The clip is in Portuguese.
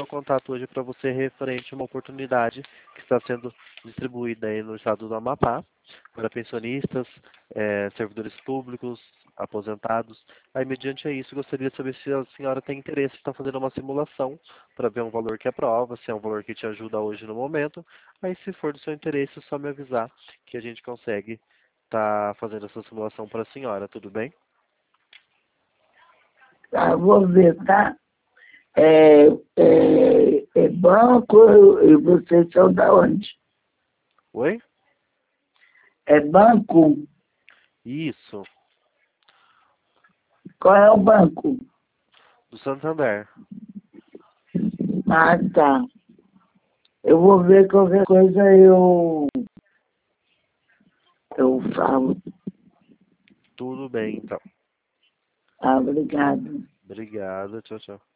contato hoje para você referente a uma oportunidade que está sendo distribuída aí no estado do Amapá para pensionistas, servidores públicos, aposentados. Aí, mediante a isso, gostaria de saber se a senhora tem interesse em estar fazendo uma simulação para ver um valor que aprova, se é um valor que te ajuda hoje no momento. Aí, se for do seu interesse, é só me avisar que a gente consegue estar fazendo essa simulação para a senhora, tudo bem? Tá, vou ver, tá? É banco e vocês são da onde? Oi? É banco? Isso, Qual é o banco? do Santander. Ah, tá. Eu vou ver qualquer coisa, eu falo. Tudo bem, então. Ah, obrigado. Obrigado, tchau, tchau.